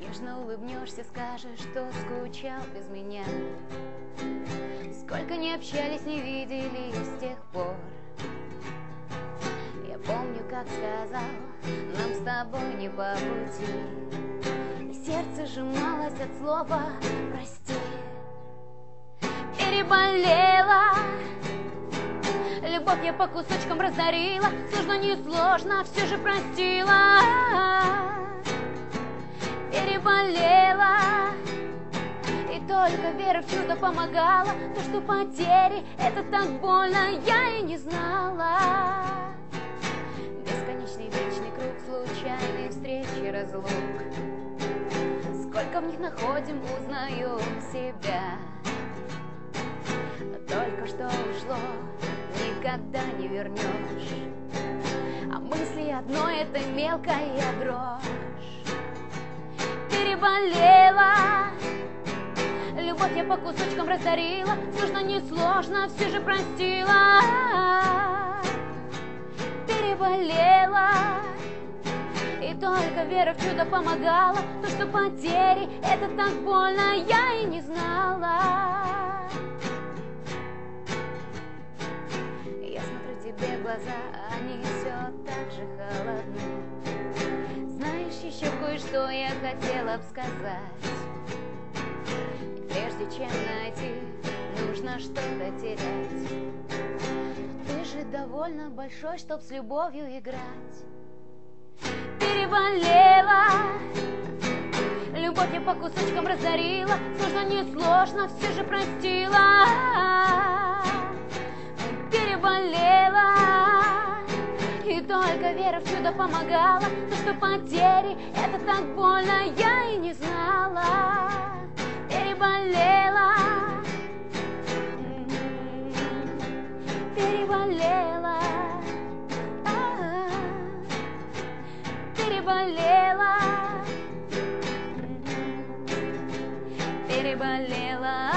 Нежно улыбнешься, скажешь, что скучал без меня. Сколько не общались, не виделись с тех пор. Я помню, как сказал, нам с тобой не по пути. И сердце сжималось от слова «прости». Переболела, любовь я по кусочкам разорила. Сложно, несложно, все же простила. Переболела, и только вера в чудо помогала. То, что потери, это так больно, я и не знала. Бесконечный вечный круг случайной встречи, разлук. Сколько в них находим, узнаем себя. Но только что ушло, никогда не вернешь. А мысли одной — это мелкая дрожь. Переболела, любовь я по кусочкам разорила. Сложно, несложно, все же простила. Переболела, и только вера в чудо помогала. То, что потери, это так больно, я и не знала. Я смотрю тебе в глаза, они все так же холодны. Знаешь, еще кое-что я хотела бы сказать. И прежде чем найти, нужно что-то терять. Ты же довольно большой, чтоб с любовью играть. Переболела, любовь я по кусочкам разорила. Сложно, несложно, все же простила. Переболела, и только вера в чудо помогала. То, что потери, это так больно, я и не знала. Переболела, переболела, переболела, переболела.